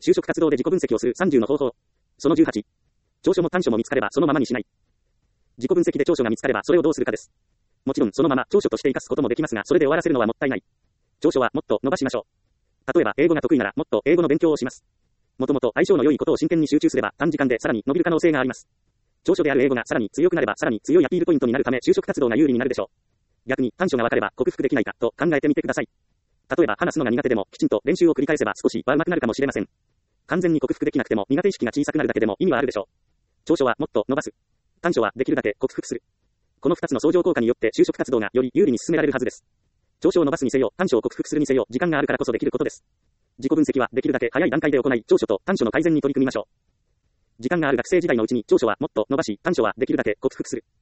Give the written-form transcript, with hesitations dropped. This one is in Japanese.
就職活動で自己分析をする30の方法。その18。長所も短所も見つかればそのままにしない。自己分析で長所が見つかればそれをどうするかです。もちろんそのまま長所として活かすこともできますが、それで終わらせるのはもったいない。長所はもっと伸ばしましょう。例えば英語が得意ならもっと英語の勉強をします。もともと相性の良いことを真剣に集中すれば短時間でさらに伸びる可能性があります。長所である英語がさらに強くなればさらに強いアピールポイントになるため就職活動が有利になるでしょう。逆に短所が分かれば克服できないかと考えてみてください。例えば話すのが苦手でもきちんと練習を繰り返せば少しは上手くなるかもしれません。完全に克服できなくても苦手意識が小さくなるだけでも意味はあるでしょう。長所はもっと伸ばす。短所はできるだけ克服する。この2つの相乗効果によって就職活動がより有利に進められるはずです。長所を伸ばすにせよ、短所を克服するにせよ、時間があるからこそできることです。自己分析はできるだけ早い段階で行い、長所と短所の改善に取り組みましょう。時間がある学生時代のうちに長所はもっと伸ばし、短所はできるだけ克服する。